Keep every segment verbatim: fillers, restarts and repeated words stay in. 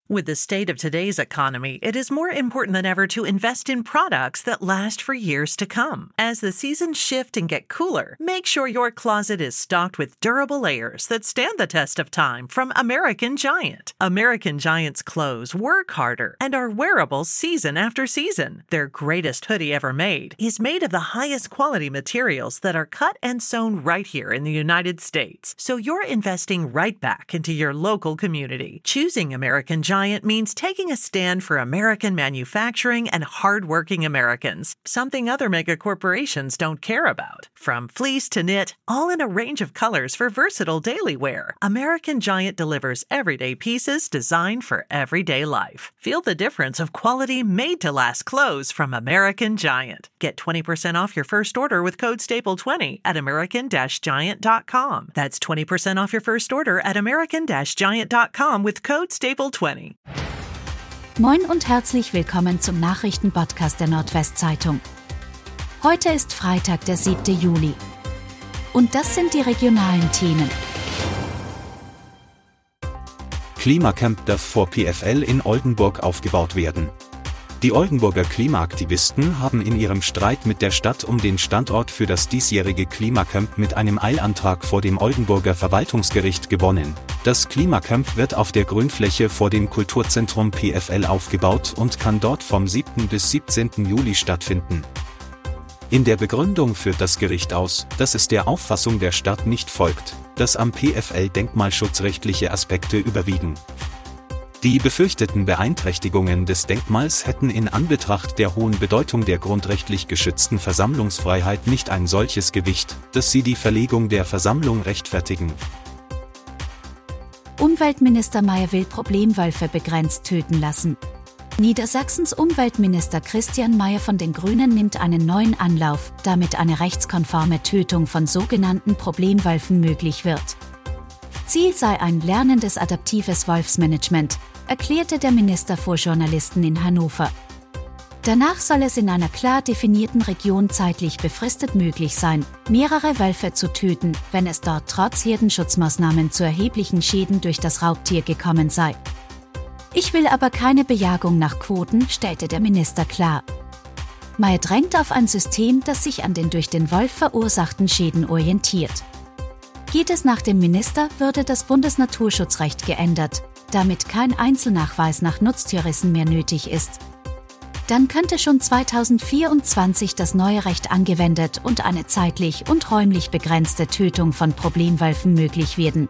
With the state of today's economy, it is more important than ever to invest in products that last for years to come. As the seasons shift and get cooler, make sure your closet is stocked with durable layers that stand the test of time from American Giant. American Giant's clothes work harder and are wearable season after season. Their greatest hoodie ever made is made of the highest quality materials that are cut and sewn right here in the United States. So you're investing right back into your local community. Choosing American Giant means taking a stand for American manufacturing and hardworking Americans, something other mega corporations don't care about. From fleece to knit, all in a range of colors for versatile daily wear, American Giant delivers everyday pieces designed for everyday life. Feel the difference of quality made-to-last clothes from American Giant. Get twenty percent off your first order with code staple twenty at american giant dot com. That's twenty percent off your first order at american giant dot com with code staple twenty. Moin und herzlich willkommen zum Nachrichtenpodcast der Nordwestzeitung. Heute ist Freitag, der siebten Juli. Und das sind die regionalen Themen. Klimacamp darf vor P F L in Oldenburg aufgebaut werden. Die Oldenburger Klimaaktivisten haben in ihrem Streit mit der Stadt um den Standort für das diesjährige Klimacamp mit einem Eilantrag vor dem Oldenburger Verwaltungsgericht gewonnen. Das Klimacamp wird auf der Grünfläche vor dem Kulturzentrum P F L aufgebaut und kann dort vom siebten bis siebzehnten Juli stattfinden. In der Begründung führt das Gericht aus, dass es der Auffassung der Stadt nicht folgt, dass am P F L denkmalschutzrechtliche Aspekte überwiegen. Die befürchteten Beeinträchtigungen des Denkmals hätten in Anbetracht der hohen Bedeutung der grundrechtlich geschützten Versammlungsfreiheit nicht ein solches Gewicht, dass sie die Verlegung der Versammlung rechtfertigen. Umweltminister Mayer will Problemwölfe begrenzt töten lassen. Niedersachsens Umweltminister Christian Mayer von den Grünen nimmt einen neuen Anlauf, damit eine rechtskonforme Tötung von sogenannten Problemwölfen möglich wird. Ziel sei ein lernendes adaptives Wolfsmanagement, erklärte der Minister vor Journalisten in Hannover. Danach soll es in einer klar definierten Region zeitlich befristet möglich sein, mehrere Wölfe zu töten, wenn es dort trotz Herdenschutzmaßnahmen zu erheblichen Schäden durch das Raubtier gekommen sei. Ich will aber keine Bejagung nach Quoten, stellte der Minister klar. Mayer drängt auf ein System, das sich an den durch den Wolf verursachten Schäden orientiert. Geht es nach dem Minister, würde das Bundesnaturschutzrecht geändert, damit kein Einzelnachweis nach Nutztierrissen mehr nötig ist. Dann könnte schon zweitausendvierundzwanzig das neue Recht angewendet und eine zeitlich und räumlich begrenzte Tötung von Problemwölfen möglich werden.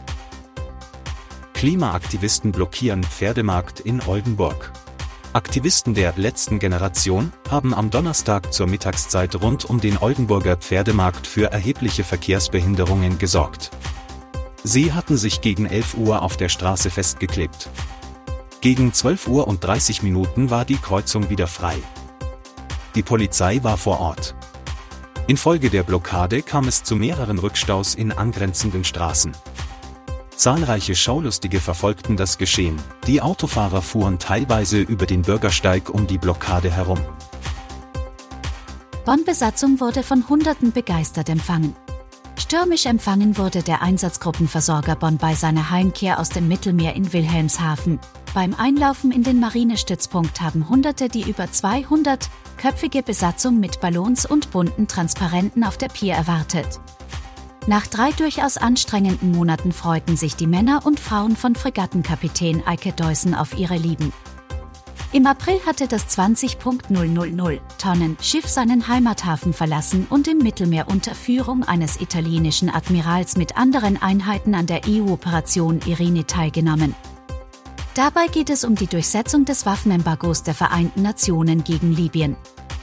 Klimaaktivisten blockieren Pferdemarkt in Oldenburg. Aktivisten der letzten Generation haben am Donnerstag zur Mittagszeit rund um den Oldenburger Pferdemarkt für erhebliche Verkehrsbehinderungen gesorgt. Sie hatten sich gegen elf Uhr auf der Straße festgeklebt. Gegen zwölf Uhr und dreißig Minuten war die Kreuzung wieder frei. Die Polizei war vor Ort. Infolge der Blockade kam es zu mehreren Rückstaus in angrenzenden Straßen. Zahlreiche Schaulustige verfolgten das Geschehen, die Autofahrer fuhren teilweise über den Bürgersteig um die Blockade herum. Bonn-Besatzung wurde von Hunderten begeistert empfangen. Stürmisch empfangen wurde der Einsatzgruppenversorger Bonn bei seiner Heimkehr aus dem Mittelmeer in Wilhelmshaven. Beim Einlaufen in den Marinestützpunkt haben Hunderte die über zweihundertköpfige Besatzung mit Ballons und bunten Transparenten auf der Pier erwartet. Nach drei durchaus anstrengenden Monaten freuten sich die Männer und Frauen von Fregattenkapitän Eike Deussen auf ihre Lieben. Im April hatte das zwanzig Komma null Tonnen Schiff seinen Heimathafen verlassen und im Mittelmeer unter Führung eines italienischen Admirals mit anderen Einheiten an der E U-Operation Irene teilgenommen. Dabei geht es um die Durchsetzung des Waffenembargos der Vereinten Nationen gegen Libyen.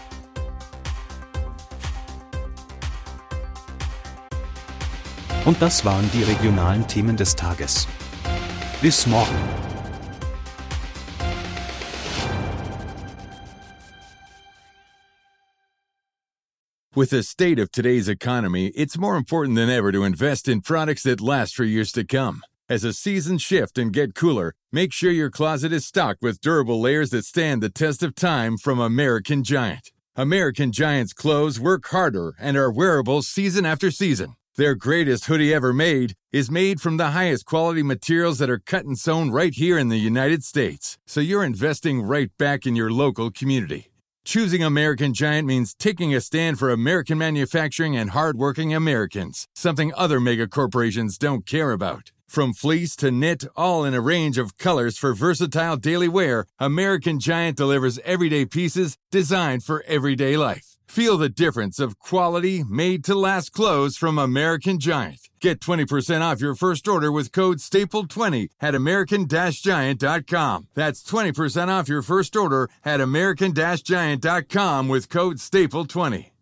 Und das waren die regionalen Themen des Tages. Bis morgen. With the state of today's economy, it's more important than ever to invest in products that last for years to come. As the seasons shift and get cooler, make sure your closet is stocked with durable layers that stand the test of time from American Giant. American Giant's clothes work harder and are wearable season after season. Their greatest hoodie ever made is made from the highest quality materials that are cut and sewn right here in the United States. So you're investing right back in your local community. Choosing American Giant means taking a stand for American manufacturing and hardworking Americans, something other mega corporations don't care about. From fleece to knit, all in a range of colors for versatile daily wear, American Giant delivers everyday pieces designed for everyday life. Feel the difference of quality, made-to-last clothes from American Giant. Get twenty percent off your first order with code staple twenty at american giant dot com. That's twenty percent off your first order at american giant dot com with code staple twenty.